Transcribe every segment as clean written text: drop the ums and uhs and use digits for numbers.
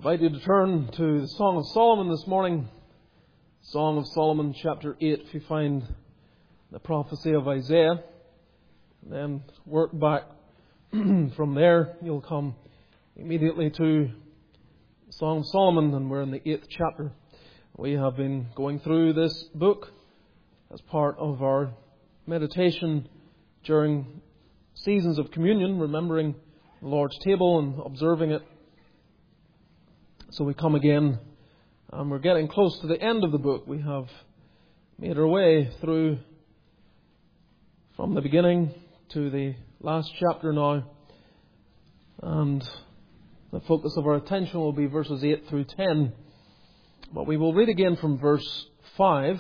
I invite you to turn to the Song of Solomon this morning. Song of Solomon, chapter 8, if you find the prophecy of Isaiah. And then work back from there. You'll come immediately to the Song of Solomon, and we're in the 8th chapter. We have been going through this book as part of our meditation during seasons of communion, remembering the Lord's table and observing it. So we come again, and we're getting close to the end of the book. We have made our way through from the beginning to the last chapter now. And the focus of our attention will be verses 8 through 10. But we will read again from verse 5.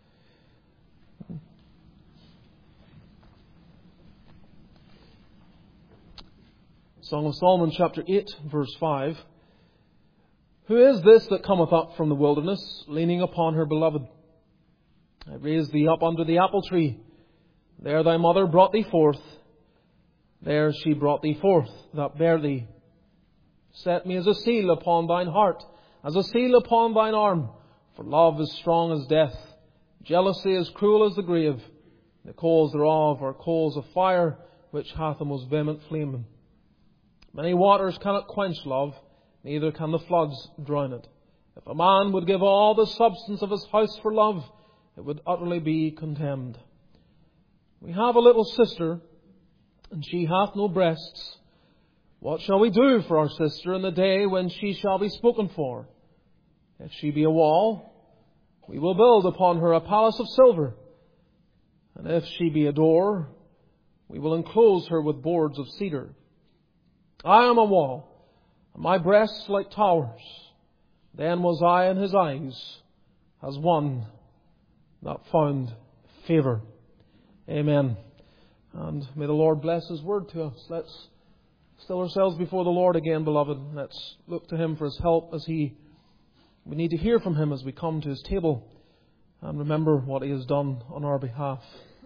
Song of Solomon, chapter 8, verse 5. Who is this that cometh up from the wilderness, leaning upon her beloved? I raised thee up under the apple tree. There thy mother brought thee forth. There she brought thee forth, that bare thee. Set me as a seal upon thine heart, as a seal upon thine arm. For love is strong as death. Jealousy is cruel as the grave. The coals thereof are coals of fire, which hath a most vehement flame. Many waters cannot quench love, neither can the floods drown it. If a man would give all the substance of his house for love, it would utterly be contemned. We have a little sister, and she hath no breasts. What shall we do for our sister in the day when she shall be spoken for? If she be a wall, we will build upon her a palace of silver. And if she be a door, we will enclose her with boards of cedar. I am a wall, and my breasts like towers. Then was I in his eyes as one that found favour. Amen. And may the Lord bless His word to us. Let's still ourselves before the Lord again, beloved. Let's look to Him for His help as we need to hear from Him as we come to His table and remember what He has done on our behalf.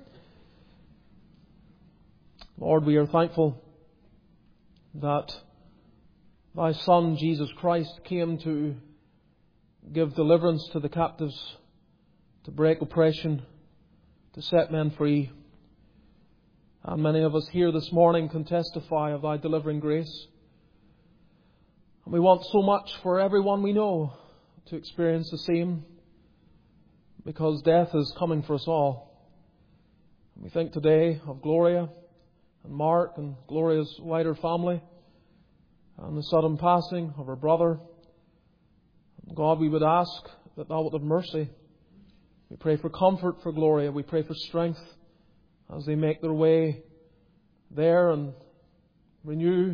Lord, we are thankful that Thy Son, Jesus Christ, came to give deliverance to the captives, to break oppression, to set men free. And many of us here this morning can testify of Thy delivering grace. And we want so much for everyone we know to experience the same, because death is coming for us all. And we think today of Gloria and Mark and Gloria's wider family, and the sudden passing of her brother. God, we would ask that Thou would have mercy. We pray for comfort for Gloria. We pray for strength as they make their way there and renew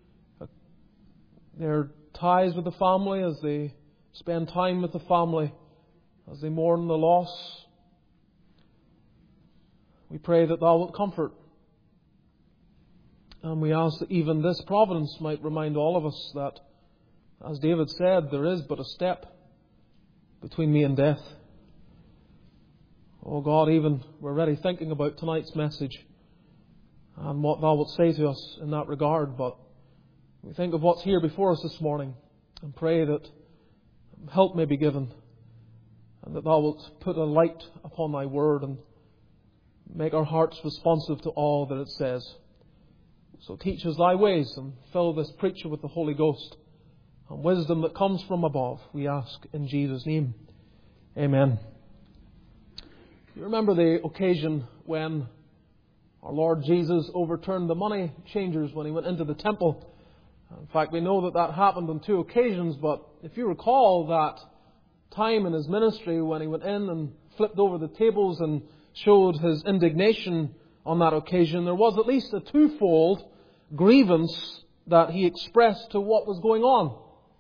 their ties with the family, as they spend time with the family, as they mourn the loss. We pray that Thou wilt comfort. And we ask that even this providence might remind all of us that, as David said, there is but a step between me and death. Oh God, even we're already thinking about tonight's message and what Thou wilt say to us in that regard. But we think of what's here before us this morning and pray that help may be given, and that Thou wilt put a light upon Thy word and make our hearts responsive to all that it says. So teach us Thy ways and fill this preacher with the Holy Ghost and wisdom that comes from above, we ask in Jesus' name. Amen. You remember the occasion when our Lord Jesus overturned the money changers when He went into the temple. In fact, we know that that happened on 2 occasions, but if you recall that time in His ministry when He went in and flipped over the tables and showed His indignation on that occasion, there was at least a twofold grievance that He expressed to what was going on.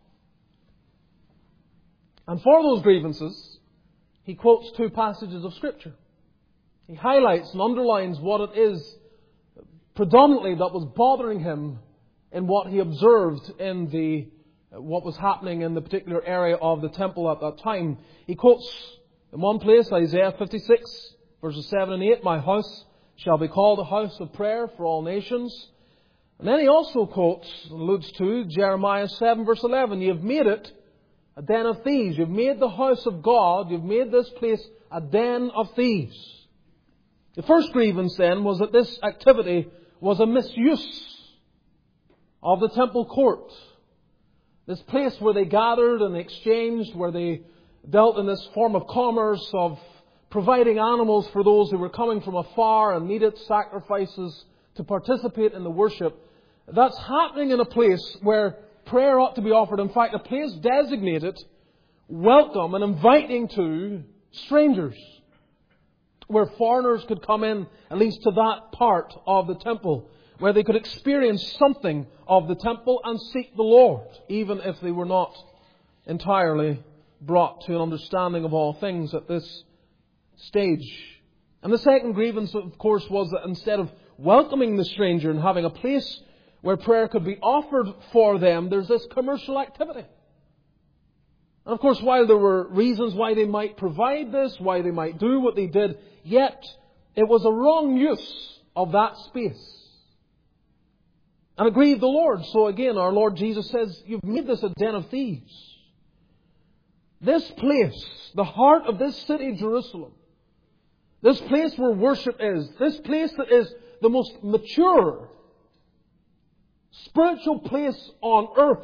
And for those grievances, He quotes 2 passages of Scripture. He highlights and underlines what it is predominantly that was bothering Him in what He observed in what was happening in the particular area of the temple at that time. He quotes in one place Isaiah 56, verses 7 and 8, My house shall be called a house of prayer for all nations. And then he also quotes, alludes to Jeremiah 7 verse 11. You've made it a den of thieves. You've made the house of God, you've made this place a den of thieves. The first grievance then was that this activity was a misuse of the temple court. This place where they gathered and exchanged, where they dealt in this form of commerce of providing animals for those who were coming from afar and needed sacrifices to participate in the worship. That's happening in a place where prayer ought to be offered. In fact, a place designated, welcome and inviting to strangers, where foreigners could come in, at least to that part of the temple, where they could experience something of the temple and seek the Lord, even if they were not entirely brought to an understanding of all things at this stage. And the second grievance, of course, was that instead of welcoming the stranger and having a place where prayer could be offered for them, there's this commercial activity. And of course, while there were reasons why they might provide this, why they might do what they did, yet it was a wrong use of that space. And it grieved the Lord. So again, our Lord Jesus says, you've made this a den of thieves. This place, the heart of this city, Jerusalem, this place where worship is, this place that is the most mature spiritual place on earth,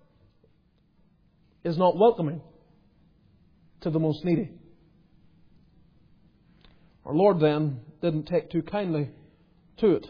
is not welcoming to the most needy. Our Lord then didn't take too kindly to it.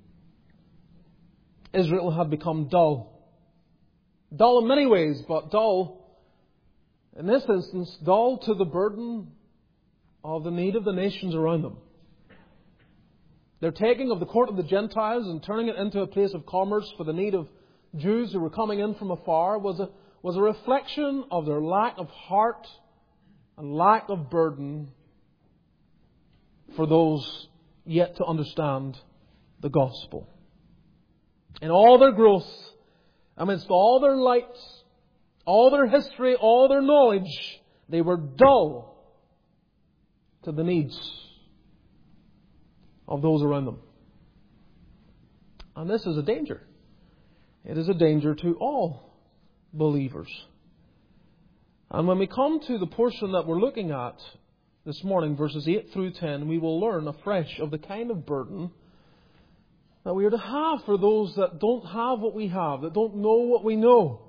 Israel had become dull. Dull in many ways, but dull, in this instance, dull to the burden of the need of the nations around them. Their taking of the court of the Gentiles and turning it into a place of commerce for the need of Jews who were coming in from afar was a reflection of their lack of heart and lack of burden for those yet to understand the gospel. In all their growth, amidst all their lights, all their history, all their knowledge, they were dull to the needs of those around them. And this is a danger. It is a danger to all believers. And when we come to the portion that we're looking at this morning, verses 8 through 10, we will learn afresh of the kind of burden that we are to have for those that don't have what we have, that don't know what we know.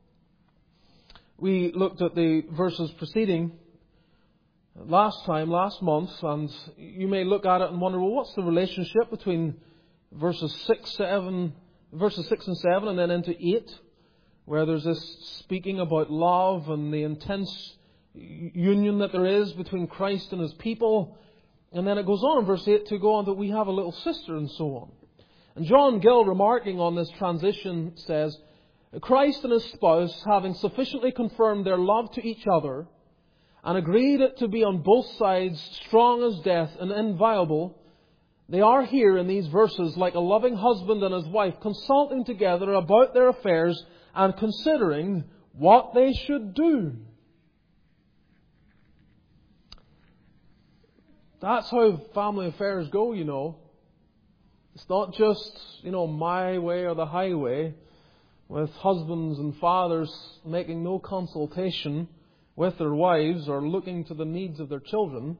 We looked at the verses preceding last month, and you may look at it and wonder, well, what's the relationship between verses 6 and 7 and then into 8, where there's this speaking about love and the intense union that there is between Christ and His people. And then it goes on in verse 8 to go on that we have a little sister and so on. And John Gill, remarking on this transition, says, Christ and His spouse, having sufficiently confirmed their love to each other and agreed it to be on both sides strong as death and inviolable, they are here in these verses like a loving husband and his wife consulting together about their affairs and considering what they should do. That's how family affairs go, you know. It's not just, my way or the highway, with husbands and fathers making no consultation with their wives or looking to the needs of their children.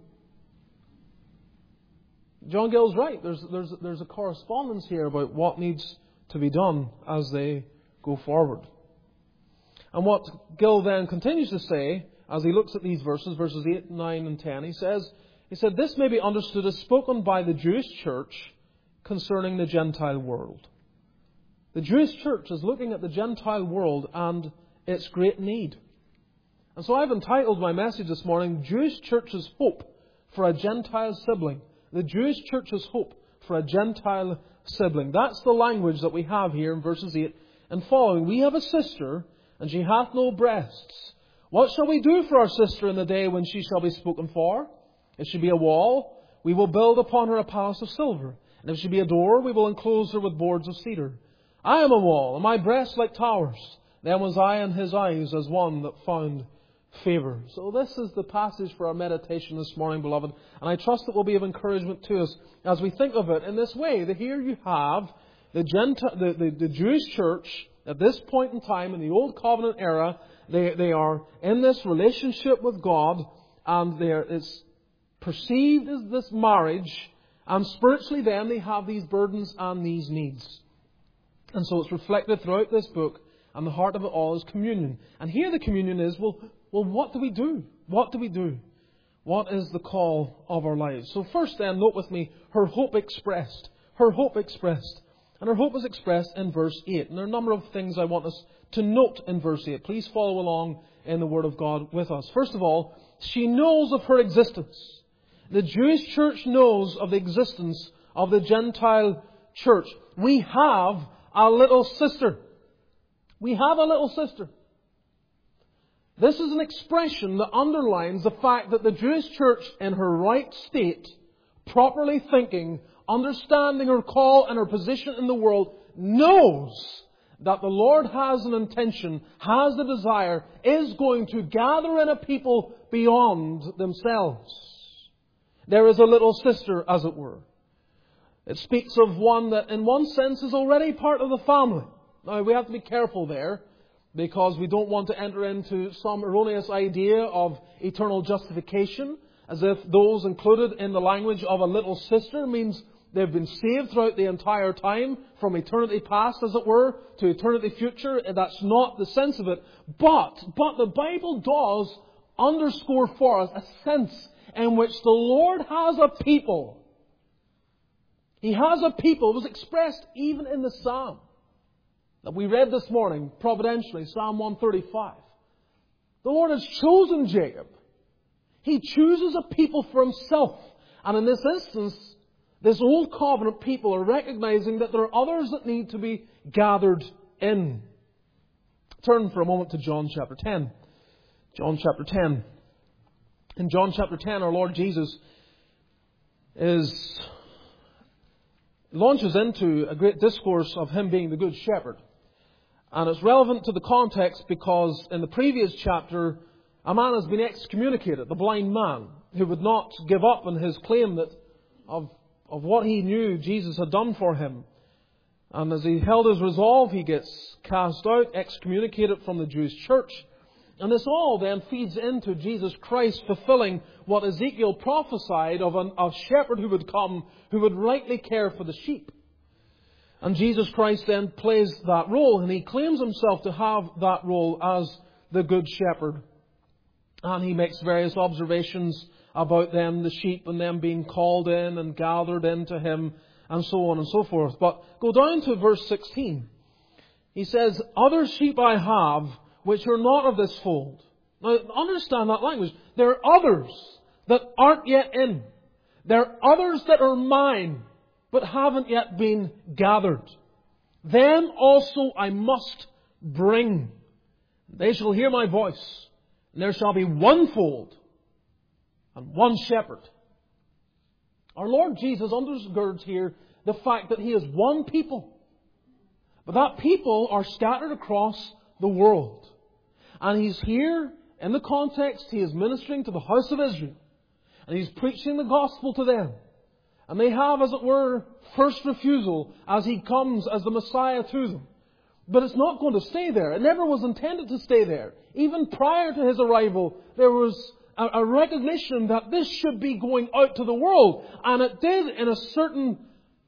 John Gill's right. There's a correspondence here about what needs to be done as they go forward. And what Gill then continues to say, as he looks at these verses 8, 9 and 10, he said, this may be understood as spoken by the Jewish church concerning the Gentile world. The Jewish church is looking at the Gentile world and its great need. And so I've entitled my message this morning, Jewish Church's Hope for a Gentile Sibling. The Jewish Church's Hope for a Gentile Sibling. That's the language that we have here in verses 8 and following. We have a sister, and she hath no breasts. What shall we do for our sister in the day when she shall be spoken for? If she be a wall, we will build upon her a palace of silver. And if she be a door, we will enclose her with boards of cedar. I am a wall, and my breasts like towers. Then was I in his eyes as one that found favour. So this is the passage for our meditation this morning, beloved. And I trust it will be of encouragement to us as we think of it in this way. That here you have the Jewish church at this point in time in the Old Covenant era, they are in this relationship with God, and it's perceived as this marriage, and spiritually then they have these burdens and these needs. And so it's reflected throughout this book, and the heart of it all is communion. And here the communion is, well, what do we do? What do we do? What is the call of our lives? So first then, note with me, her hope expressed. Her hope expressed. And her hope is expressed in verse 8. And there are a number of things I want us to note in verse 8. Please follow along in the Word of God with us. First of all, she knows of her existence. The Jewish church knows of the existence of the Gentile church. We have a little sister. We have a little sister. This is an expression that underlines the fact that the Jewish church, in her right state, properly thinking, understanding her call and her position in the world, knows that the Lord has an intention, has the desire, is going to gather in a people beyond themselves. There is a little sister, as it were. It speaks of one that in one sense is already part of the family. Now, we have to be careful there, because we don't want to enter into some erroneous idea of eternal justification, as if those included in the language of a little sister means they've been saved throughout the entire time, from eternity past, as it were, to eternity future. That's not the sense of it. But the Bible does underscore for us a sense in which the Lord has a people. He has a people. It was expressed even in the Psalm that we read this morning, providentially, Psalm 135. The Lord has chosen Jacob. He chooses a people for Himself. And in this instance, this Old Covenant people are recognizing that there are others that need to be gathered in. Turn for a moment to John chapter 10. John chapter 10. In John chapter 10, our Lord Jesus launches into a great discourse of Him being the Good Shepherd. And it's relevant to the context because in the previous chapter, a man has been excommunicated, the blind man, who would not give up on his claim that of what he knew Jesus had done for him. And as he held his resolve, he gets cast out, excommunicated from the Jewish church. And this all then feeds into Jesus Christ fulfilling what Ezekiel prophesied of a shepherd who would come, who would rightly care for the sheep. And Jesus Christ then plays that role, and He claims Himself to have that role as the Good Shepherd. And He makes various observations about them, the sheep, and them being called in and gathered into Him, and so on and so forth. But go down to verse 16. He says, "Other sheep I have, which are not of this fold." Now, understand that language. There are others that aren't yet in. There are others that are mine, but haven't yet been gathered. Them also I must bring. They shall hear my voice, and there shall be one fold and one shepherd. Our Lord Jesus undergirds here the fact that He is one people. But that people are scattered across the world. And He's here, in the context, He is ministering to the house of Israel. And He's preaching the gospel to them. And they have, as it were, first refusal as He comes as the Messiah to them. But it's not going to stay there. It never was intended to stay there. Even prior to His arrival, there was a recognition that this should be going out to the world. And it did in a certain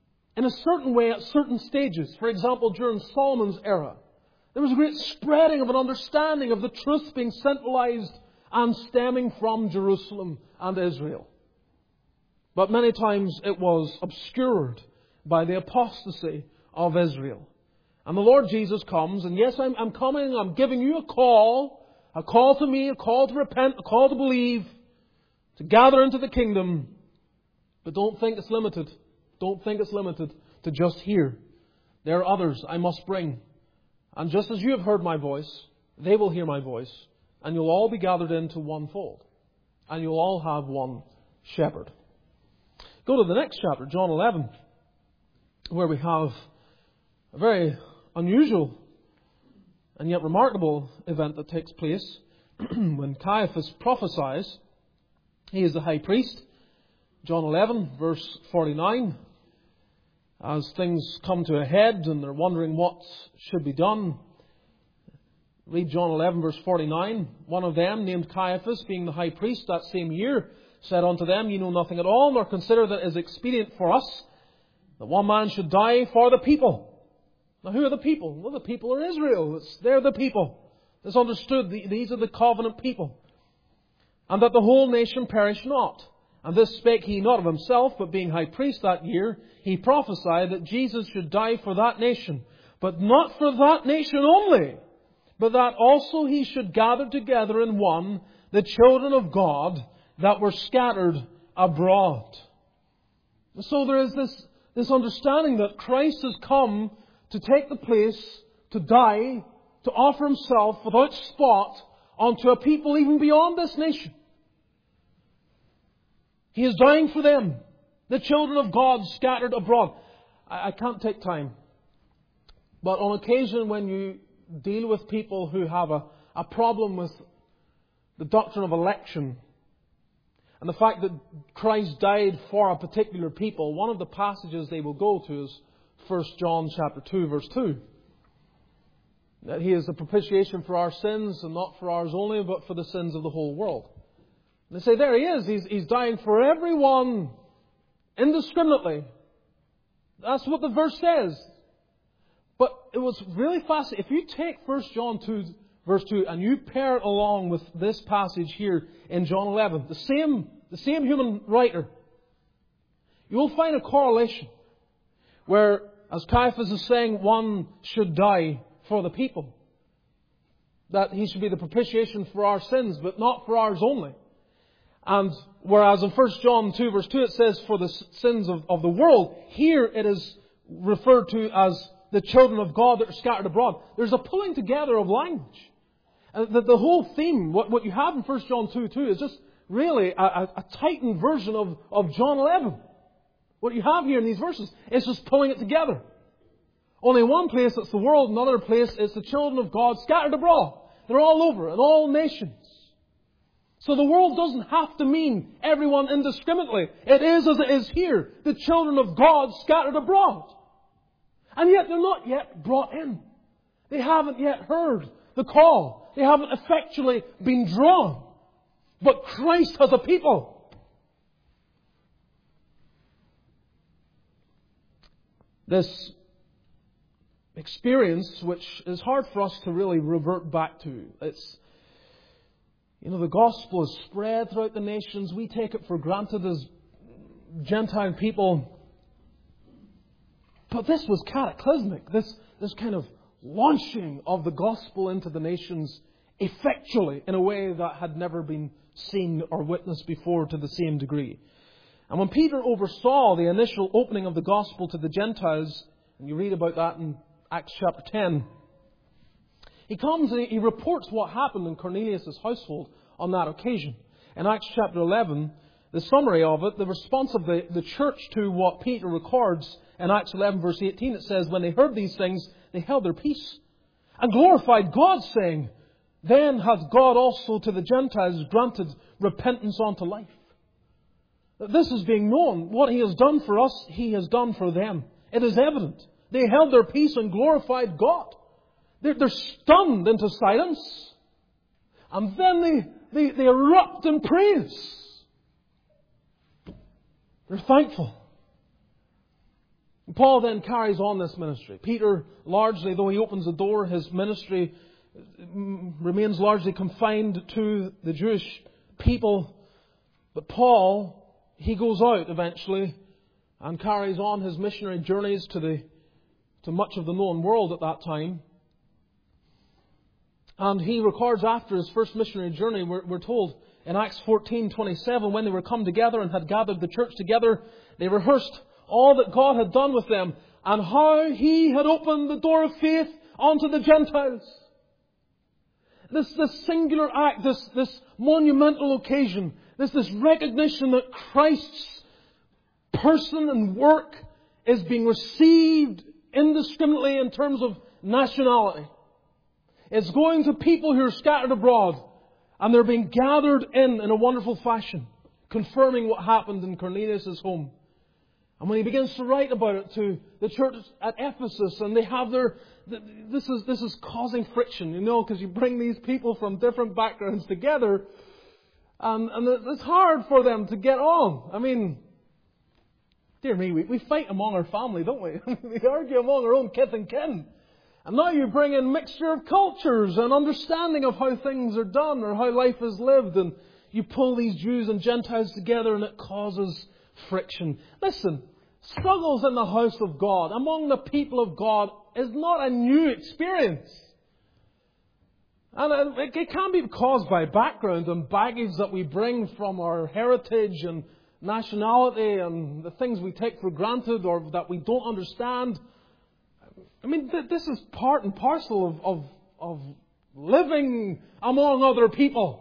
way at certain stages. For example, during Solomon's era, there was a great spreading of an understanding of the truth being centralized and stemming from Jerusalem and Israel. But many times it was obscured by the apostasy of Israel. And the Lord Jesus comes, and yes, I'm coming, I'm giving you a call to me, a call to repent, a call to believe, to gather into the kingdom. But don't think it's limited. Don't think it's limited to just here. There are others I must bring. And just as you have heard my voice, they will hear my voice, and you'll all be gathered into one fold. And you'll all have one shepherd. Go to the next chapter, John 11, where we have a very unusual and yet remarkable event that takes place when Caiaphas prophesies. He is the high priest. John 11, verse 49. as things come to a head and they're wondering what should be done. Read John 11 verse 49. One of them, named Caiaphas, being the high priest that same year, said unto them, Ye know nothing at all, nor consider that it is expedient for us that one man should die for the people. Now who are the people? Well, the people are Israel. They're the people. It's understood. These are the covenant people. And that the whole nation perish not. And this spake he not of himself, but being high priest that year, he prophesied that Jesus should die for that nation. But not for that nation only, but that also he should gather together in one the children of God that were scattered abroad. So there is this understanding that Christ has come to take the place, to die, to offer himself without spot unto a people even beyond this nation. He is dying for them, the children of God scattered abroad. I can't take time, but on occasion when you deal with people who have a problem with the doctrine of election and the fact that Christ died for a particular people, one of the passages they will go to is 1 John chapter 2 verse 2. That He is the propitiation for our sins, and not for ours only, but for the sins of the whole world. And they say, there He is. He's dying for everyone indiscriminately. That's what the verse says. But it was really fascinating. If you take 1 John 2 verse 2 and you pair it along with this passage here in John 11, the same human writer, you will find a correlation where, as Caiaphas is saying, one should die for the people. That He should be the propitiation for our sins, but not for ours only. And whereas in 1 John 2 verse 2 it says for the sins of the world, here it is referred to as the children of God that are scattered abroad. There's a pulling together of language. The whole theme, what you have in 1 John 2 is just really a tightened version of John 11. What you have here in these verses is just pulling it together. Only in one place it's the world, in another place it's the children of God scattered abroad. They're all over, in all nations. So the world doesn't have to mean everyone indiscriminately. It is as it is here, the children of God scattered abroad. And yet they're not yet brought in. They haven't yet heard the call. They haven't effectually been drawn. But Christ has a people. This experience, which is hard for us to really revert back to. The gospel is spread throughout the nations. We take it for granted as Gentile people. But this was cataclysmic. This kind of launching of the gospel into the nations effectually in a way that had never been seen or witnessed before to the same degree. And when Peter oversaw the initial opening of the gospel to the Gentiles, and you read about that in Acts chapter 10, he comes and he reports what happened in Cornelius' household on that occasion. In Acts chapter 11, the summary of it, the response of the church to what Peter records in Acts 11 verse 18, it says, when they heard these things, they held their peace and glorified God, saying, then hath God also to the Gentiles granted repentance unto life. This is being known. What He has done for us, He has done for them. It is evident. They held their peace and glorified God. They're stunned into silence. And then they erupt in praise. They're thankful. Paul then carries on this ministry. Peter, largely, though he opens the door, his ministry remains largely confined to the Jewish people. But Paul, he goes out eventually and carries on his missionary journeys to much of the known world at that time. And he records after his first missionary journey, we're told in Acts 14:27, when they were come together and had gathered the church together, they rehearsed all that God had done with them and how He had opened the door of faith unto the Gentiles. This singular act, this monumental occasion, this recognition that Christ's person and work is being received indiscriminately in terms of nationality. It's going to people who are scattered abroad, and they're being gathered in a wonderful fashion, confirming what happened in Cornelius' home. And when he begins to write about it to the church at Ephesus, and they have this is causing friction, because you bring these people from different backgrounds together, and it's hard for them to get on. I mean, dear me, we fight among our family, don't we? We argue among our own kith and kin. And now you bring in mixture of cultures and understanding of how things are done or how life is lived, and you pull these Jews and Gentiles together and it causes friction. Listen, struggles in the house of God, among the people of God, is not a new experience. And it can be caused by background and baggage that we bring from our heritage and nationality and the things we take for granted or that we don't understand. I mean, this is part and parcel of living among other people.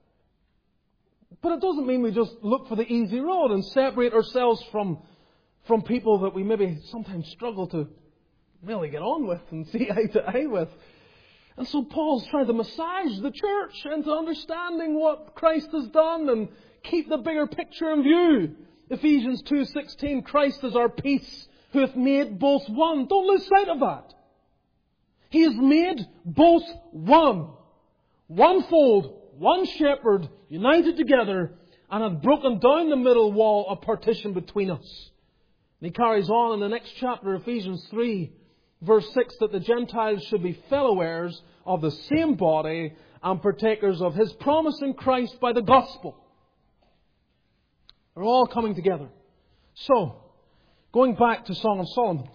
But it doesn't mean we just look for the easy road and separate ourselves from people that we maybe sometimes struggle to really get on with and see eye to eye with. And so Paul's trying to massage the church into understanding what Christ has done and keep the bigger picture in view. Ephesians 2:16, Christ is our peace, who hath made both one. Don't lose sight of that. He has made both one. One fold, one shepherd, united together, and had broken down the middle wall of partition between us. And he carries on in the next chapter, Ephesians 3, verse 6, that the Gentiles should be fellow heirs of the same body and partakers of His promise in Christ by the gospel. They're all coming together. So, going back to Song of Solomon,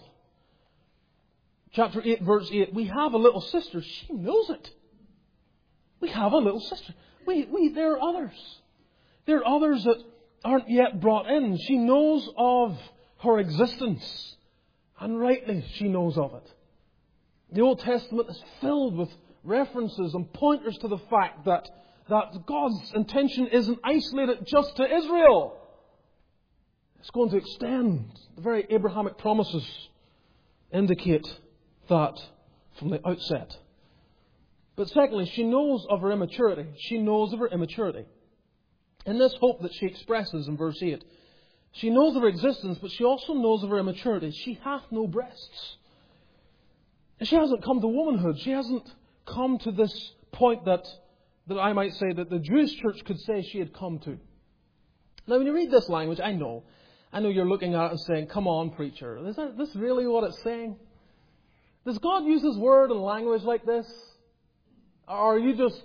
chapter 8, verse 8, we have a little sister. She knows it. We have a little sister. There are others. There are others that aren't yet brought in. She knows of her existence. And rightly she knows of it. The Old Testament is filled with references and pointers to the fact that God's intention isn't isolated just to Israel. It's going to extend. The very Abrahamic promises indicate that from the outset. But secondly, she knows of her immaturity. She knows of her immaturity. In this hope that she expresses in verse 8, she knows of her existence, but she also knows of her immaturity. She hath no breasts. And she hasn't come to womanhood. She hasn't come to this point that I might say that the Jewish church could say she had come to. Now, when you read this language, I know you're looking at it and saying, come on, preacher. Is this really what it's saying? Does God use His word and language like this? Or are you just,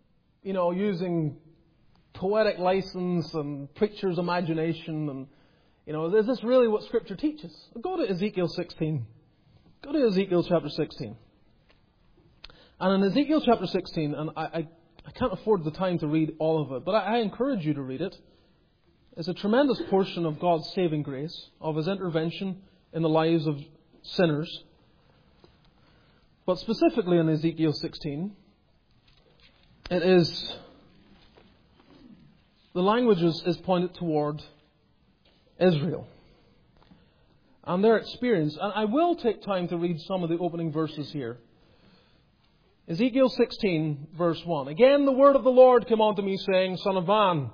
using poetic license and preacher's imagination? And, is this really what Scripture teaches? Go to Ezekiel 16. Go to Ezekiel chapter 16. And in Ezekiel chapter 16, and I can't afford the time to read all of it, but I encourage you to read it. It's a tremendous portion of God's saving grace, of His intervention in the lives of sinners. But specifically in Ezekiel 16, it is, the language is pointed toward Israel and their experience. And I will take time to read some of the opening verses here. Ezekiel 16, verse 1. Again the word of the Lord came unto me, saying, Son of man,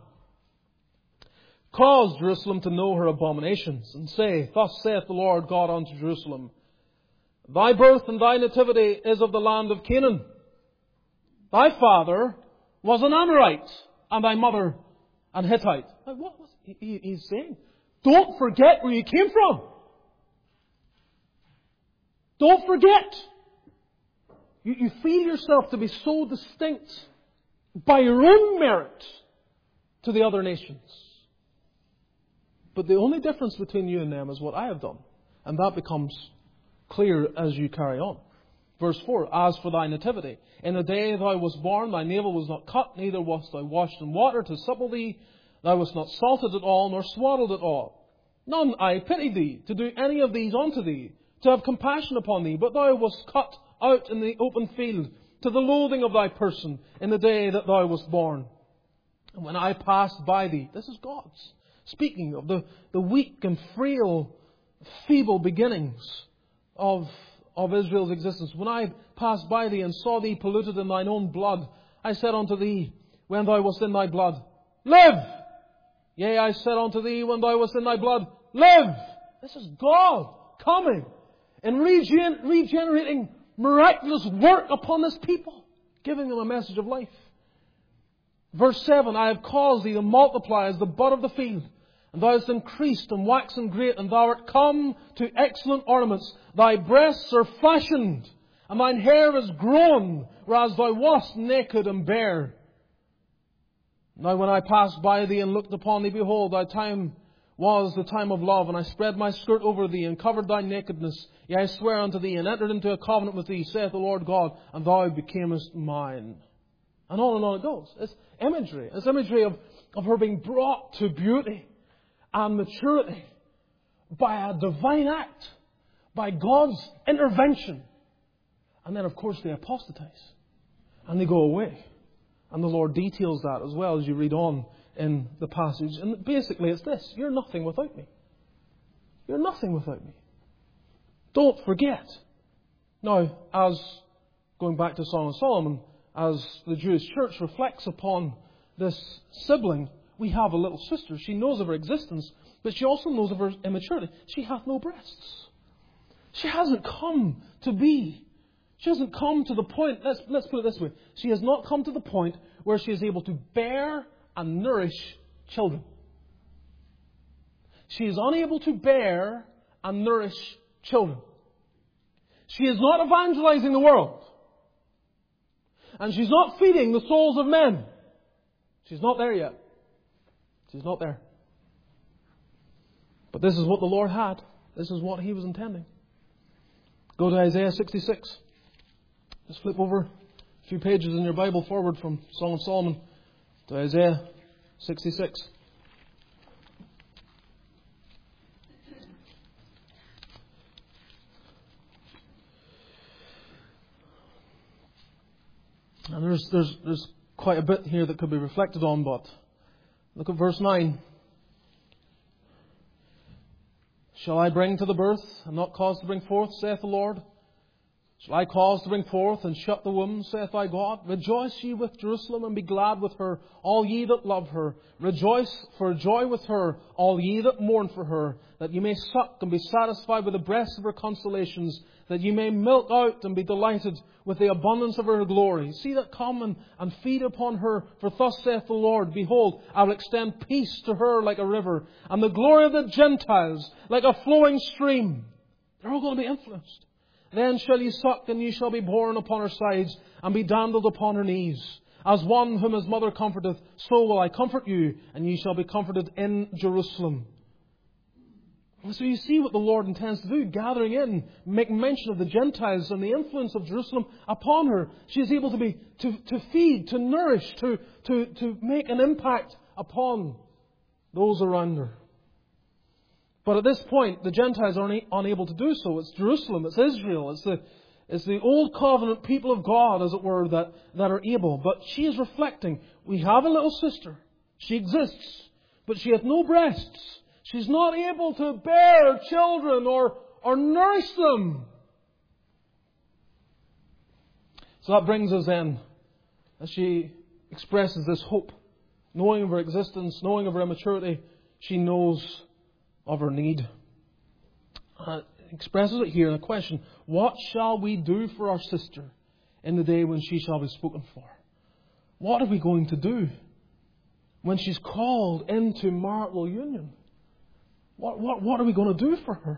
cause Jerusalem to know her abominations, and say, Thus saith the Lord God unto Jerusalem, Thy birth and thy nativity is of the land of Canaan. Thy father was an Amorite, and thy mother an Hittite. Now, what was he's saying? Don't forget where you came from. Don't forget. You feel yourself to be so distinct by your own merit to the other nations. But the only difference between you and them is what I have done. And that becomes clear as you carry on. Verse 4, As for thy nativity, in the day thou wast born, thy navel was not cut, neither wast thou washed in water to supple thee. Thou wast not salted at all, nor swaddled at all. None I pity thee, to do any of these unto thee, to have compassion upon thee. But thou wast cut out in the open field, to the loathing of thy person, in the day that thou wast born. And when I passed by thee, this is God's speaking of the weak and frail, feeble beginnings of Israel's existence. When I passed by thee and saw thee polluted in thine own blood, I said unto thee, when thou wast in thy blood, Live! Yea, I said unto thee, when thou wast in thy blood, Live! This is God coming and regenerating miraculous work upon this people, giving them a message of life. Verse 7, I have caused thee to multiply as the bud of the field, and thou hast increased and waxen great, and thou art come to excellent ornaments. Thy breasts are fashioned, and thine hair is grown, whereas thou wast naked and bare. Now when I passed by thee and looked upon thee, behold, thy time was the time of love, and I spread my skirt over thee, and covered thy nakedness. Yea, I swear unto thee, and entered into a covenant with thee, saith the Lord God, and thou becamest mine. And on it goes. It's imagery. It's imagery of her being brought to beauty and maturity by a divine act, by God's intervention. And then, of course, they apostatize. And they go away. And the Lord details that as well as you read on in the passage. And basically it's this: you're nothing without me. You're nothing without me. Don't forget. Now, as going back to Song of Solomon, as the Jewish church reflects upon this sibling, we have a little sister. She knows of her existence, but she also knows of her immaturity. She hath no breasts. She hasn't come to be. She hasn't come to the point, let's put it this way. She has not come to the point where she is able to bear and nourish children. She is unable to bear and nourish children. She is not evangelizing the world. And she's not feeding the souls of men. She's not there yet. She's not there. But this is what the Lord had. This is what He was intending. Go to Isaiah 66. Just flip over a few pages in your Bible forward from Song of Solomon to Isaiah 66. And there's quite a bit here that could be reflected on, but look at verse 9. Shall I bring to the birth and not cause to bring forth, saith the Lord? Shall I cause to bring forth and shut the womb, saith thy God? Rejoice ye with Jerusalem, and be glad with her, all ye that love her. Rejoice for joy with her, all ye that mourn for her, that ye may suck and be satisfied with the breast of her consolations, that ye may milk out and be delighted with the abundance of her glory. See that come and feed upon her, for thus saith the Lord, behold, I will extend peace to her like a river, and the glory of the Gentiles like a flowing stream. They're all going to be influenced. Then shall ye suck, and ye shall be borne upon her sides, and be dandled upon her knees. As one whom his mother comforteth, so will I comfort you, and ye shall be comforted in Jerusalem. And so you see what the Lord intends to do, gathering in, making mention of the Gentiles and the influence of Jerusalem upon her. She is able to feed, to nourish, to make an impact upon those around her. But at this point, the Gentiles are unable to do so. It's Jerusalem, it's Israel, it's the old covenant people of God, as it were, that are able. But she is reflecting, we have a little sister. She exists, but she hath no breasts. She's not able to bear children or nourish them. So that brings us in, as she expresses this hope, knowing of her existence, knowing of her immaturity, she knows of her need. Expresses it here in a question: what shall we do for our sister in the day when she shall be spoken for? What are we going to do when she's called into marital union? What are we going to do for her?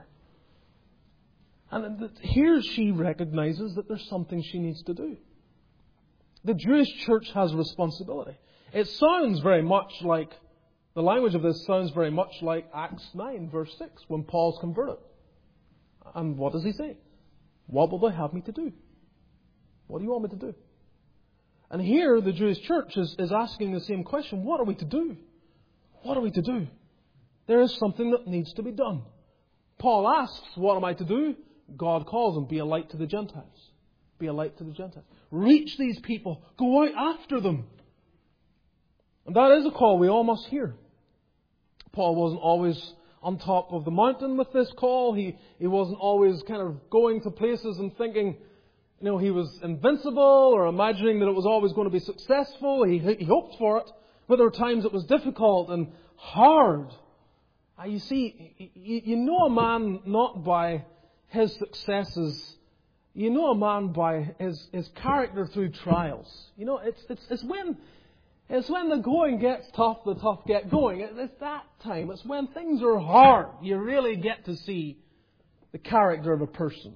And here she recognizes that there's something she needs to do. The Jewish church has a responsibility. It sounds very much like, the language of this sounds very much like Acts 9, verse 6, when Paul's converted. And what does he say? What will they have me to do? What do you want me to do? And here the Jewish church is asking the same question. What are we to do? What are we to do? There is something that needs to be done. Paul asks, what am I to do? God calls him, be a light to the Gentiles. Be a light to the Gentiles. Reach these people. Go out after them. And that is a call we all must hear. Paul wasn't always on top of the mountain with this call. He wasn't always kind of going to places and thinking, he was invincible or imagining that it was always going to be successful. He hoped for it. But there were times it was difficult and hard. You see, you know a man not by his successes. You know a man by his character through trials. You know, it's when the going gets tough, the tough get going. It's that time. It's when things are hard. You really get to see the character of a person.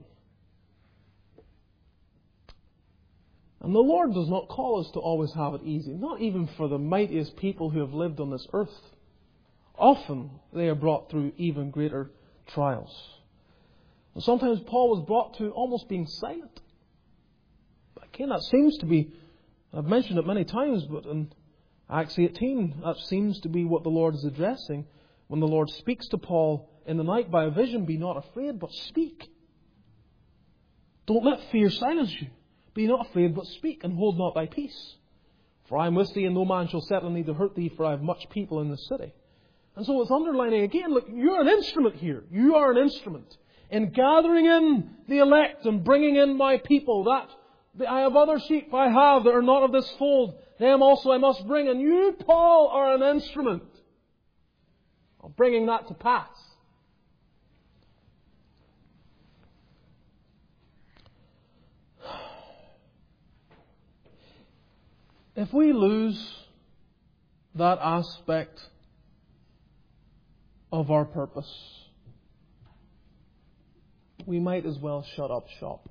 And the Lord does not call us to always have it easy. Not even for the mightiest people who have lived on this earth. Often they are brought through even greater trials. And sometimes Paul was brought to almost being silent. But again, that seems to be, I've mentioned it many times, but in Acts 18, that seems to be what the Lord is addressing. When the Lord speaks to Paul in the night by a vision, be not afraid, but speak. Don't let fear silence you. Be not afraid, but speak, and hold not thy peace. For I am with thee, and no man shall set on thee to hurt thee, for I have much people in the city. And so it's underlining again, look, you're an instrument here. You are an instrument in gathering in the elect and bringing in my people. That I have other sheep I have that are not of this fold. Them also I must bring. And you, Paul, are an instrument of bringing that to pass. If we lose that aspect of our purpose, we might as well shut up shop.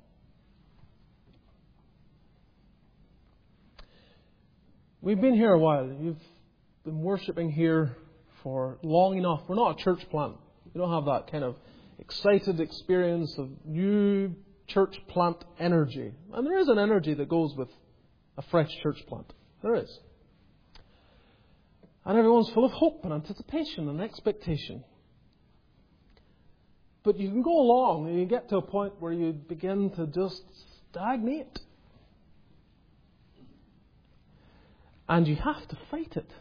We've been here a while. You've been worshipping here for long enough. We're not a church plant. We don't have that kind of excited experience of new church plant energy. And there is an energy that goes with a fresh church plant. There is. And everyone's full of hope and anticipation and expectation. But you can go along and you get to a point where you begin to just stagnate. And you have to fight it.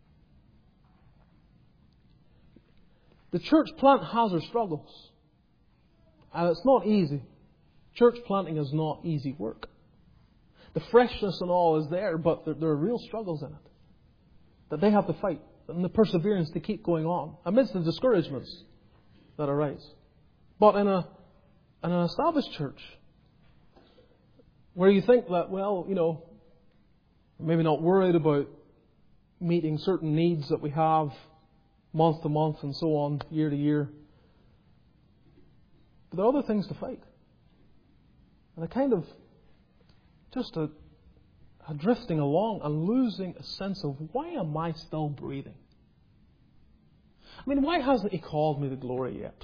The church plant has her struggles. And it's not easy. Church planting is not easy work. The freshness and all is there, but there are real struggles in it that they have to fight, and the perseverance to keep going on amidst the discouragements that arise. But in an established church, where you think that, well, you know, maybe not worried about meeting certain needs that we have month to month and so on, year to year, but there are other things to fight. And a kind of just a drifting along and losing a sense of, why am I still breathing? I mean, why hasn't He called me to glory yet?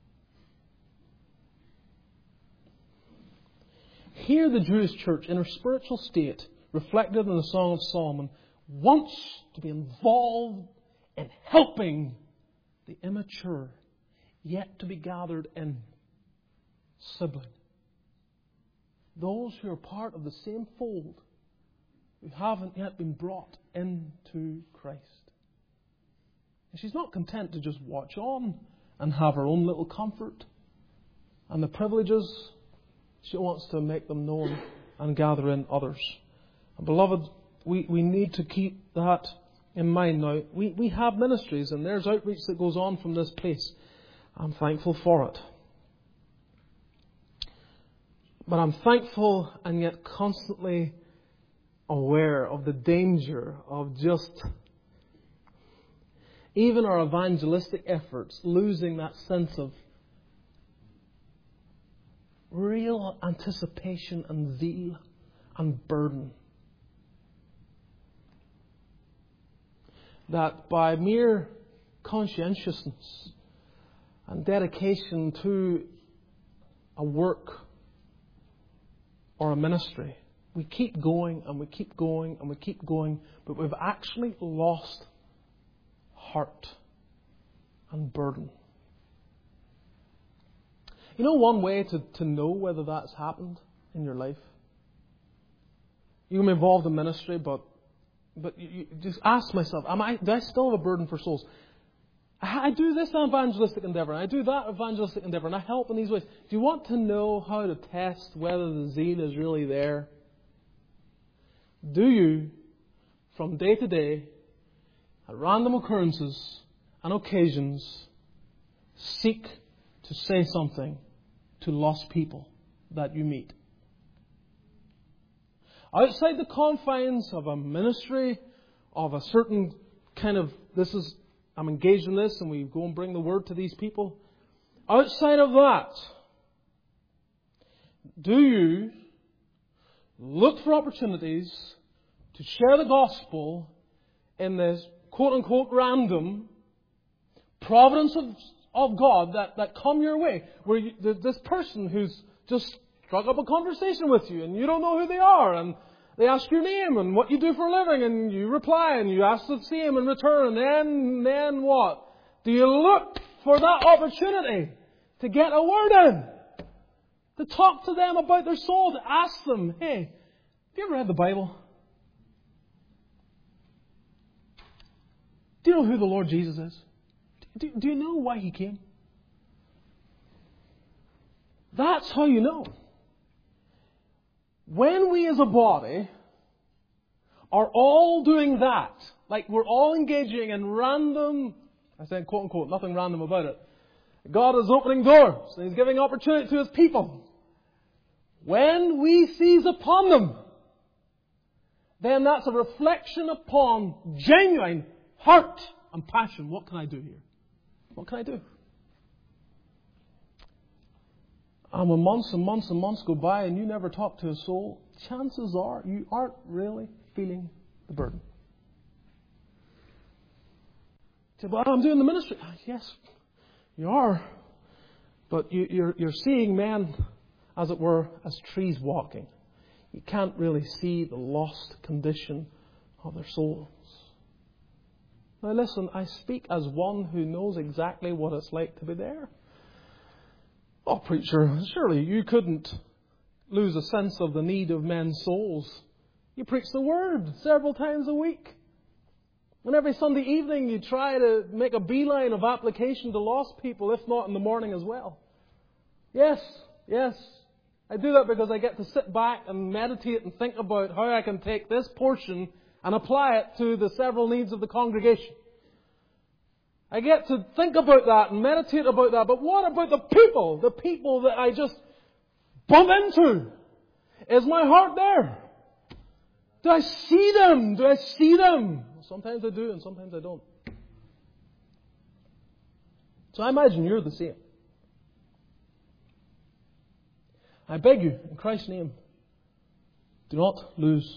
Here the Jewish church, in her spiritual state, reflected in the Song of Solomon, wants to be involved in helping the immature, yet to be gathered in, sibling. Those who are part of the same fold, who haven't yet been brought into Christ. And she's not content to just watch on and have her own little comfort and the privileges. She wants to make them known and gather in others. And beloved, we need to keep that in mind now. We have ministries, and there's outreach that goes on from this place. I'm thankful for it. But I'm thankful and yet constantly aware of the danger of just even our evangelistic efforts losing that sense of real anticipation and zeal and burden. That by mere conscientiousness and dedication to a work or a ministry, we keep going and we keep going and we keep going, but we've actually lost heart and burden. You know one way to know whether that's happened in your life? You can be involved in ministry, but you just ask myself, do I still have a burden for souls? I do this evangelistic endeavour, and I do that evangelistic endeavour, and I help in these ways. Do you want to know how to test whether the zeal is really there? Do you, from day to day, at random occurrences and occasions, seek to say something to lost people that you meet. Outside the confines of a ministry, of a certain kind of, I'm engaged in this and we go and bring the word to these people. Outside of that, do you look for opportunities to share the gospel in this quote-unquote random providence of God that come your way? Where this person who's just struck up a conversation with you and you don't know who they are, and they ask your name and what you do for a living, and you reply and you ask the same in return, and then what? Do you look for that opportunity to get a word in? To talk to them about their soul, to ask them, hey, have you ever read the Bible? Do you know who the Lord Jesus is? Do you know why He came? That's how you know. When we as a body are all doing that, like we're all engaging in random, I said quote unquote, nothing random about it. God is opening doors and He's giving opportunity to His people. When we seize upon them, then that's a reflection upon genuine heart and passion. What can I do here? What can I do? And when months and months and months go by and you never talk to a soul, chances are you aren't really feeling the burden. You say, well, I'm doing the ministry. Yes, you are. But you're seeing men, as it were, as trees walking. You can't really see the lost condition of their souls. Now listen, I speak as one who knows exactly what it's like to be there. Oh, preacher, surely you couldn't lose a sense of the need of men's souls. You preach the Word several times a week. And every Sunday evening you try to make a beeline of application to lost people, if not in the morning as well. Yes. I do that because I get to sit back and meditate and think about how I can take this portion and apply it to the several needs of the congregation. I get to think about that and meditate about that. But what about the people? The people that I just bump into? Is my heart there? Do I see them? Sometimes I do and sometimes I don't. So I imagine you're the same. I beg you, in Christ's name, do not lose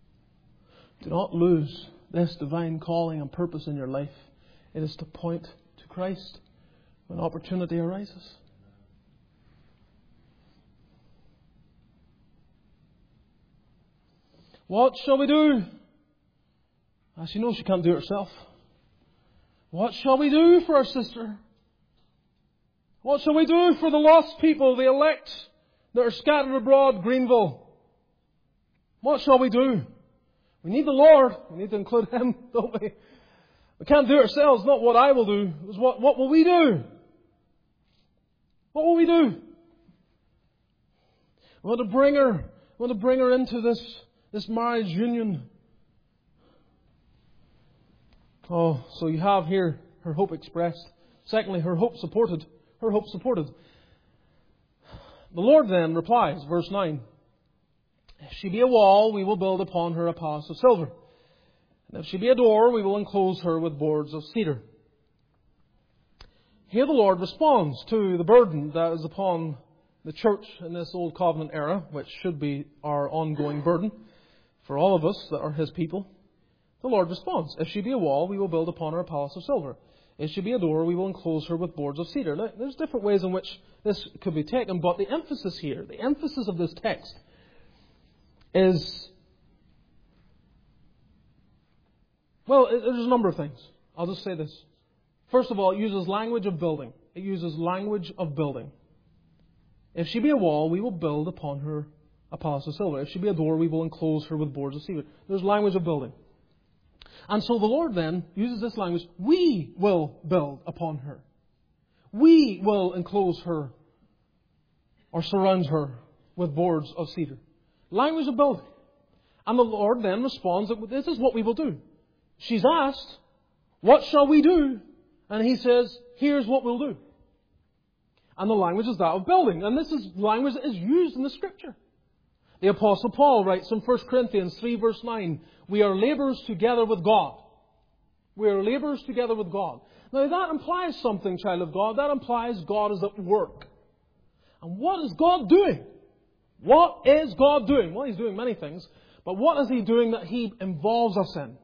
this divine calling and purpose in your life. It is to point to Christ when opportunity arises. What shall we do? As she knows she can't do it herself. What shall we do for our sister? What shall we do for the lost people, the elect that are scattered abroad, Greenville? What shall we do? We need the Lord. We need to include Him, don't we? We can't do it ourselves. Not what I will do. It's what will we do? What will we do? We want to bring her into this marriage union. Oh, so you have here her hope expressed. Secondly, her hope supported. Her hope supported. The Lord then replies, verse 9, if she be a wall, we will build upon her a palace of silver. And if she be a door, we will enclose her with boards of cedar. Here the Lord responds to the burden that is upon the church in this Old Covenant era, which should be our ongoing burden for all of us that are His people. The Lord responds, if she be a wall, we will build upon her a palace of silver. If she be a door, we will enclose her with boards of cedar. Now, there's different ways in which this could be taken, but the emphasis here, the emphasis of this text is, well, there's a number of things. I'll just say this. First of all, it uses language of building. It uses language of building. If she be a wall, we will build upon her a palace of silver. If she be a door, we will enclose her with boards of cedar. There's language of building. And so the Lord then uses this language. We will build upon her. We will enclose her or surround her with boards of cedar. Language of building. And the Lord then responds that this is what we will do. She's asked, what shall we do? And He says, here's what we'll do. And the language is that of building. And this is language that is used in the Scripture. The Apostle Paul writes in 1 Corinthians 3 verse 9, we are labourers together with God. We are labourers together with God. Now that implies something, child of God. That implies God is at work. And what is God doing? What is God doing? Well, He's doing many things. But what is He doing that He involves us in?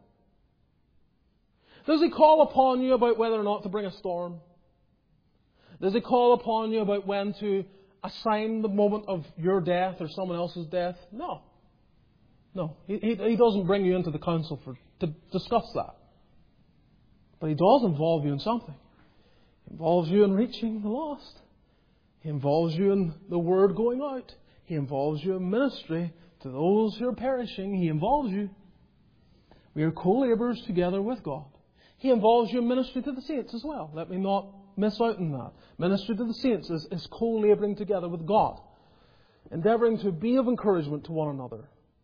Does He call upon you about whether or not to bring a storm? Does He call upon you about when to assign the moment of your death or someone else's death? No. No. He doesn't bring you into the council to discuss that. But He does involve you in something. He involves you in reaching the lost. He involves you in the word going out. He involves you in ministry to those who are perishing. He involves you. We are co-laborers together with God. He involves you in ministry to the saints as well. Let me not miss out on that. Ministry to the saints is co-laboring together with God. Endeavouring to be of encouragement to one another.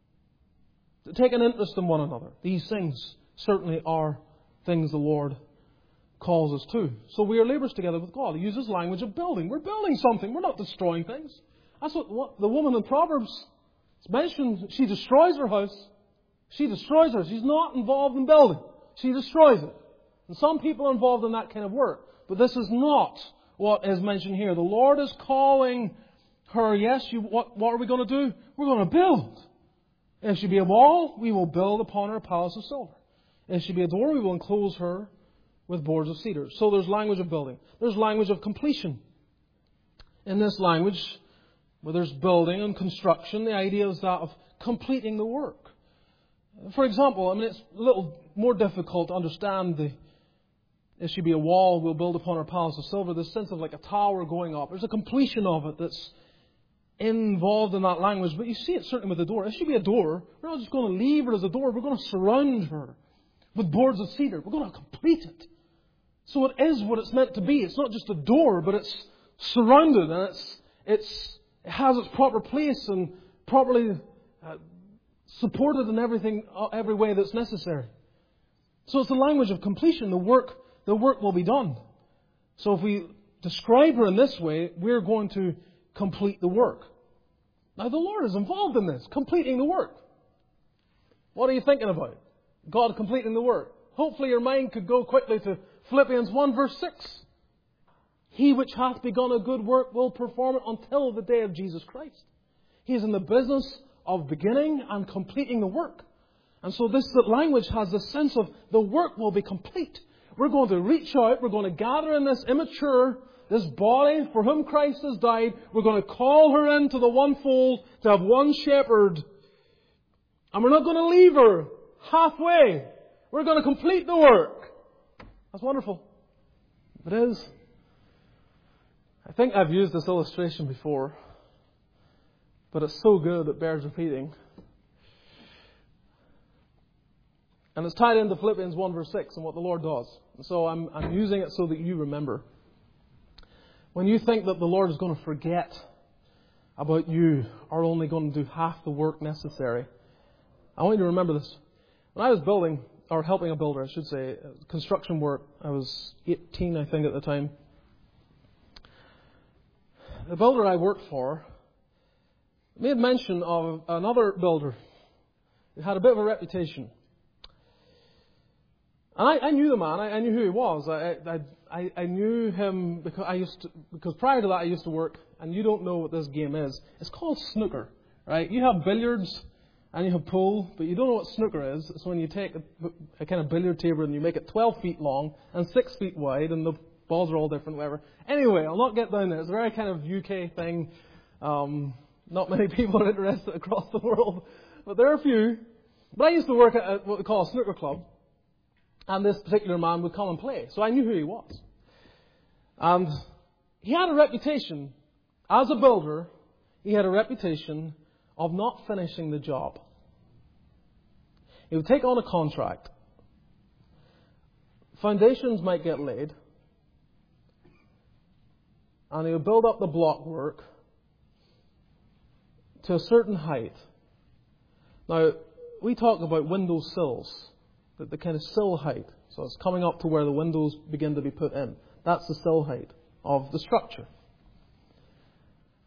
To take an interest in one another. These things certainly are things the Lord calls us to. So we are labourers together with God. He uses language of building. We're building something. We're not destroying things. That's what the woman in Proverbs is mentioned. She destroys her house. She destroys her. She's not involved in building. She destroys it. And some people are involved in that kind of work. But this is not what is mentioned here. The Lord is calling her, yes, what are we going to do? We're going to build. If she be a wall, we will build upon her a palace of silver. If she be a door, we will enclose her with boards of cedar. So there's language of building. There's language of completion. In this language, where there's building and construction, the idea is that of completing the work. For example, it's a little more difficult to understand if she be a wall, we'll build upon her palace of silver. The sense of like a tower going up. There's a completion of it that's involved in that language. But you see it certainly with the door. If she be a door, we're not just going to leave her as a door. We're going to surround her with boards of cedar. We're going to complete it. So it is what it's meant to be. It's not just a door, but it's surrounded and it has its proper place and properly supported in every way that's necessary. So it's the language of completion. The work will be done. So if we describe her in this way, we're going to complete the work. Now the Lord is involved in this, completing the work. What are you thinking about? God completing the work. Hopefully your mind could go quickly to Philippians 1 verse 6. He which hath begun a good work will perform it until the day of Jesus Christ. He is in the business of beginning and completing the work. And so this language has the sense of the work will be complete. We're going to reach out, we're going to gather in this immature, this body for whom Christ has died. We're going to call her into the one fold to have one shepherd. And we're not going to leave her halfway. We're going to complete the work. That's wonderful. It is. I think I've used this illustration before, but it's so good it bears repeating. And it's tied into Philippians 1 verse 6 and what the Lord does. And so I'm using it so that you remember. When you think that the Lord is going to forget about you or only going to do half the work necessary, I want you to remember this. When I was building, or helping a builder, I should say, construction work, I was 18, I think, at the time. The builder I worked for made mention of another builder who had a bit of a reputation. And I knew the man. I knew who he was. I knew him because prior to that I used to work, and you don't know what this game is. It's called snooker, right? You have billiards and you have pool, but you don't know what snooker is. It's when you take a kind of billiard table and you make it 12 feet long and 6 feet wide, and the balls are all different, whatever. Anyway, I'll not get down there. It's a very kind of UK thing. Not many people are interested across the world, but there are a few. But I used to work at what we call a snooker club. And this particular man would come and play. So I knew who he was. And he had a reputation, as a builder, he had a reputation of not finishing the job. He would take on a contract. Foundations might get laid. And he would build up the block work to a certain height. Now, we talk about window sills. The kind of sill height. So it's coming up to where the windows begin to be put in. That's the sill height of the structure.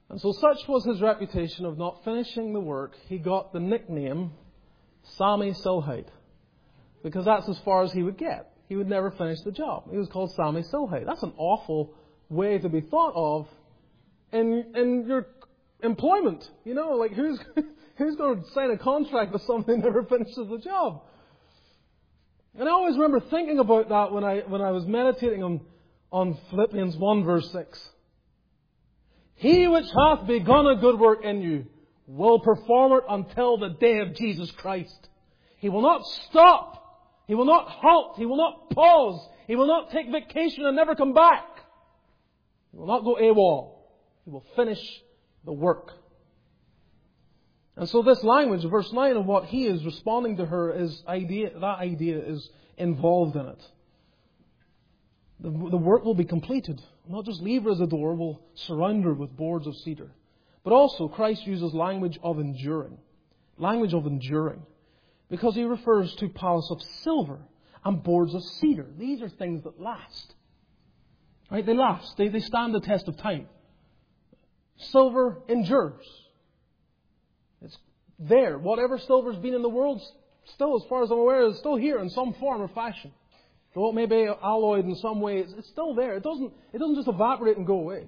And so such was his reputation of not finishing the work, he got the nickname Sammy Silhite. Because that's as far as he would get. He would never finish the job. He was called Sammy Silhite. That's an awful way to be thought of in your employment. You know, like who's going to sign a contract with somebody who never finishes the job? And I always remember thinking about that when I was meditating on Philippians 1 verse 6. He which hath begun a good work in you will perform it until the day of Jesus Christ. He will not stop. He will not halt. He will not pause. He will not take vacation and never come back. He will not go AWOL. He will finish the work. And so this language, verse 9, of what he is responding to her, that idea is involved in it. The work will be completed. Not just leave her as a door, we'll surround her with boards of cedar. But also Christ uses language of enduring. Language of enduring. Because he refers to palace of silver and boards of cedar. These are things that last. Right? They last. They stand the test of time. Silver endures. It's there. Whatever silver's been in the world, still, as far as I'm aware, is still here in some form or fashion. Though it may be alloyed in some way, it's still there. It doesn't just evaporate and go away.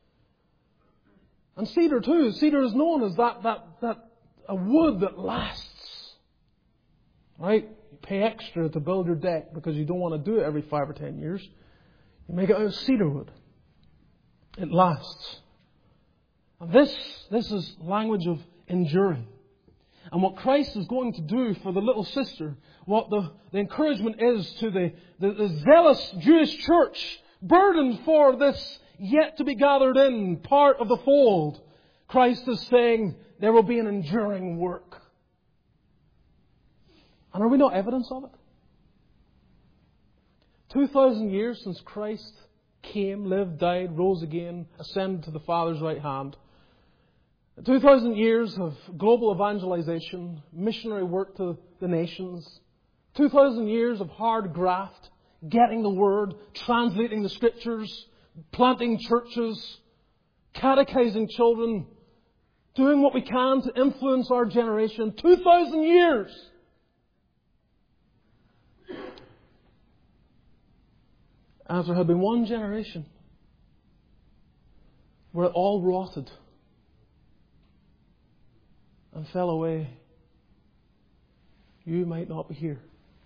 And cedar too. Cedar is known as that a wood that lasts. Right? You pay extra to build your deck because you don't want to do it every 5 or 10 years. You make it out of cedar wood. It lasts. And this is language of enduring. And what Christ is going to do for the little sister, what the encouragement is to the zealous Jewish church, burdened for this yet to be gathered in part of the fold, Christ is saying there will be an enduring work. And are we not evidence of it? 2,000 years since Christ came, lived, died, rose again, ascended to the Father's right hand. 2,000 years of global evangelization, missionary work to the nations. 2,000 years of hard graft, getting the Word, translating the Scriptures, planting churches, catechizing children, doing what we can to influence our generation. 2,000 years! As there had been one generation where it all rotted and fell away, you might not be here.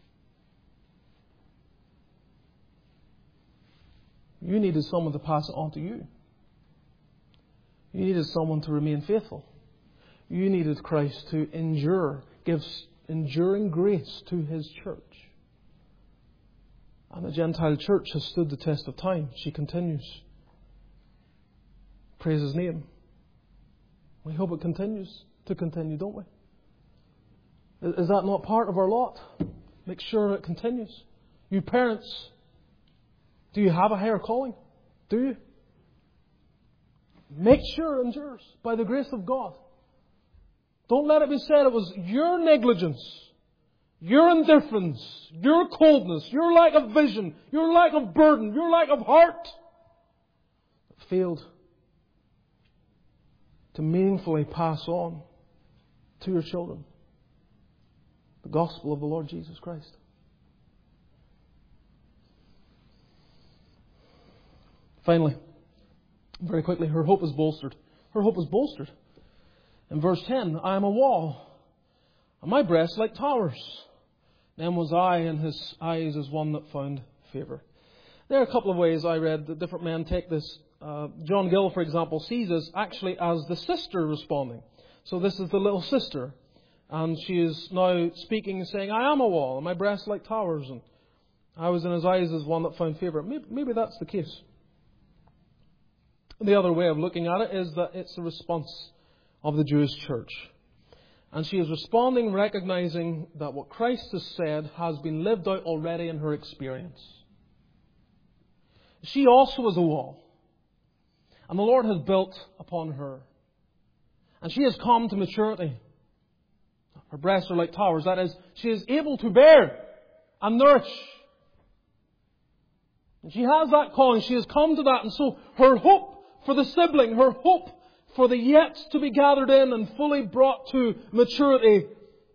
You needed someone to pass it on to you. You needed someone to remain faithful. You needed Christ to endure, give enduring grace to His church. And the Gentile church has stood the test of time. She continues. Praise His name. We hope it continues to continue, don't we? Is that not part of our lot? Make sure it continues. You parents, do you have a higher calling? Do you? Make sure it endures by the grace of God. Don't let it be said it was your negligence, your indifference, your coldness, your lack of vision, your lack of burden, your lack of heart that failed to meaningfully pass on to your children the gospel of the Lord Jesus Christ. Finally, very quickly, her hope is bolstered. Her hope is bolstered. In verse 10, I am a wall, and my breasts like towers. Then was I in his eyes as one that found favour. There are a couple of ways I read that different men take this. John Gill, for example, sees this actually as the sister responding. So this is the little sister. And she is now speaking and saying, I am a wall, and my breasts like towers. And I was in his eyes as one that found favour. Maybe that's the case. The other way of looking at it is that it's a response of the Jewish church. And she is responding, recognizing that what Christ has said has been lived out already in her experience. She also is a wall. And the Lord has built upon her. And she has come to maturity. Her breasts are like towers. That is, she is able to bear and nourish. And she has that calling. She has come to that. And so her hope for the sibling, her hope for the yet to be gathered in and fully brought to maturity.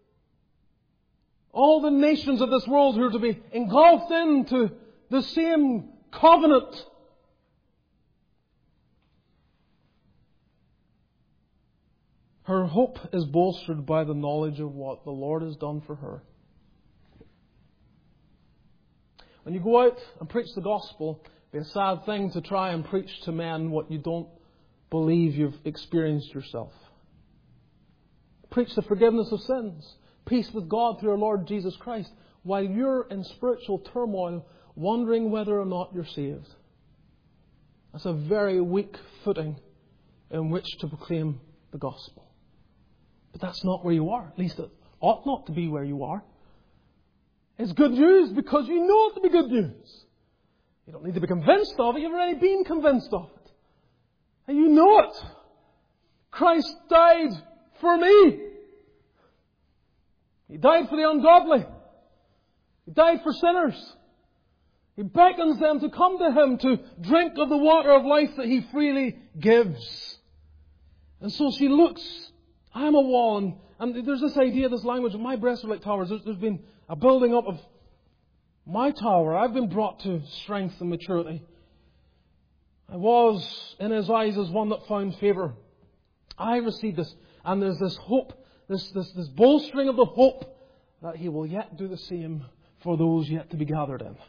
All the nations of this world who are to be engulfed into the same covenant. Her hope is bolstered by the knowledge of what the Lord has done for her. When you go out and preach the gospel, it's a sad thing to try and preach to men what you don't believe you've experienced yourself. Preach the forgiveness of sins, peace with God through our Lord Jesus Christ, while you're in spiritual turmoil, wondering whether or not you're saved. That's a very weak footing in which to proclaim the gospel. But that's not where you are. At least it ought not to be where you are. It's good news because you know it to be good news. You don't need to be convinced of it. You've already been convinced of it. And you know it. Christ died for me. He died for the ungodly. He died for sinners. He beckons them to come to Him to drink of the water of life that He freely gives. And so she looks. I'm a wall. And there's this idea, this language, my breasts are like towers. There's been a building up of my tower. I've been brought to strength and maturity. I was in His eyes as one that found favour. I received this. And there's this hope, this bolstering of the hope that He will yet do the same for those yet to be gathered in.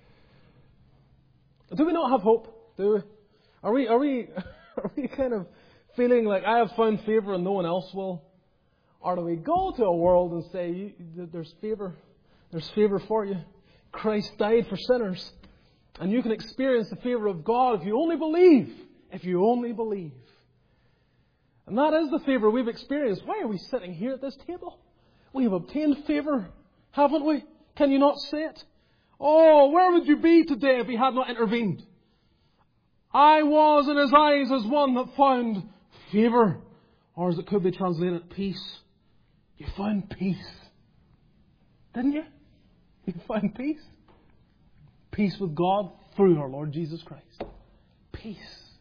Do we not have hope? Do we? Are we kind of feeling like I have found favour and no one else will? Or do we go to a world and say, there's favour for you. Christ died for sinners. And you can experience the favour of God if you only believe. If you only believe. And that is the favour we've experienced. Why are we sitting here at this table? We have obtained favour, haven't we? Can you not say it? Oh, where would you be today if He had not intervened? I was in His eyes as one that found favour. Or as it could be translated, peace. You found peace. Didn't you? You found peace. Peace with God through our Lord Jesus Christ. Peace.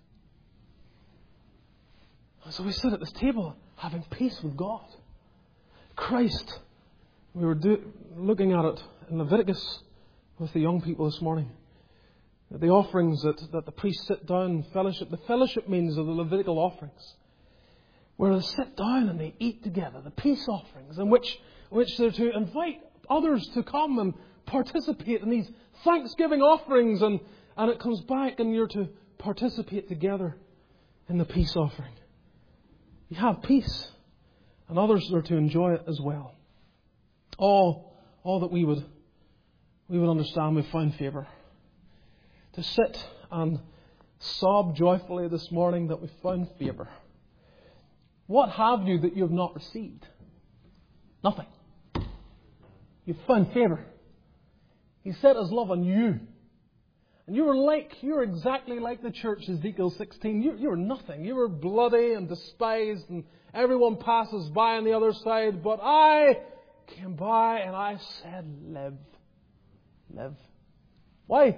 So we sit at this table having peace with God. Christ. We were looking at it in Leviticus with the young people this morning. The offerings that the priests sit down, fellowship. The fellowship means of the Levitical offerings. Where they sit down and they eat together. The peace offerings in which they're to invite others to come and participate in these thanksgiving offerings. And it comes back and you're to participate together in the peace offering. You have peace. And others are to enjoy it as well. All that we would understand, we find favour. To sit and sob joyfully this morning that we found favour. What have you that you have not received? Nothing. You've found favour. He set His love on you. And you're exactly like the church, Ezekiel 16. You were nothing. You were bloody and despised and everyone passes by on the other side. But I came by and I said, live. Live. Why?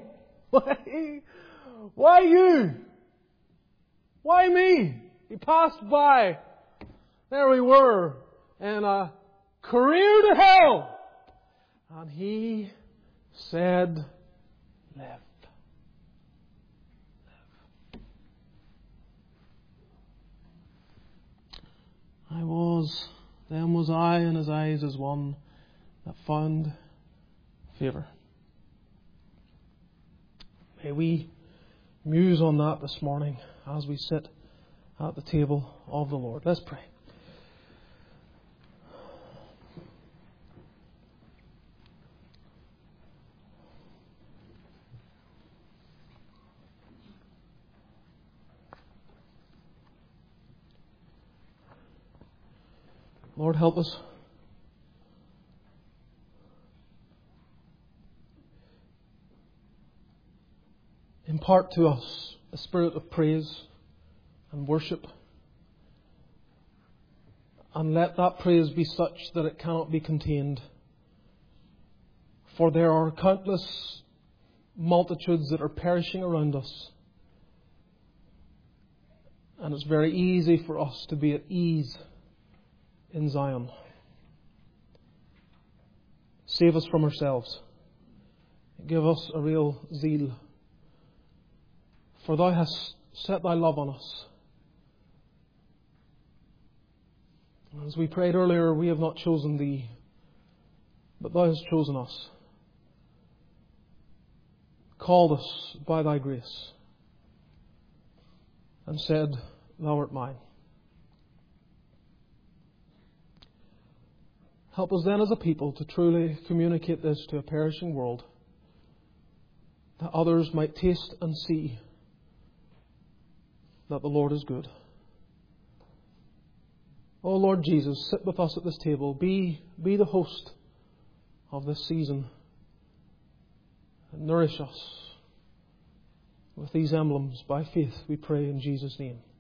Why you? Why me? He passed by. There we were in a career to hell. And He said, live. Then was I in His eyes as one that found favour. May we muse on that this morning as we sit at the table of the Lord. Let's pray. Lord, help us. Impart to us a spirit of praise and worship. And let that praise be such that it cannot be contained. For there are countless multitudes that are perishing around us. And it's very easy for us to be at ease in Zion. Save us from ourselves. Give us a real zeal. For Thou hast set Thy love on us. As we prayed earlier, we have not chosen Thee, but Thou hast chosen us. Called us by Thy grace and said, Thou art mine. Help us then as a people to truly communicate this to a perishing world, that others might taste and see that the Lord is good. Oh Lord Jesus, sit with us at this table. Be the host of this season. And nourish us with these emblems by faith, we pray in Jesus' name.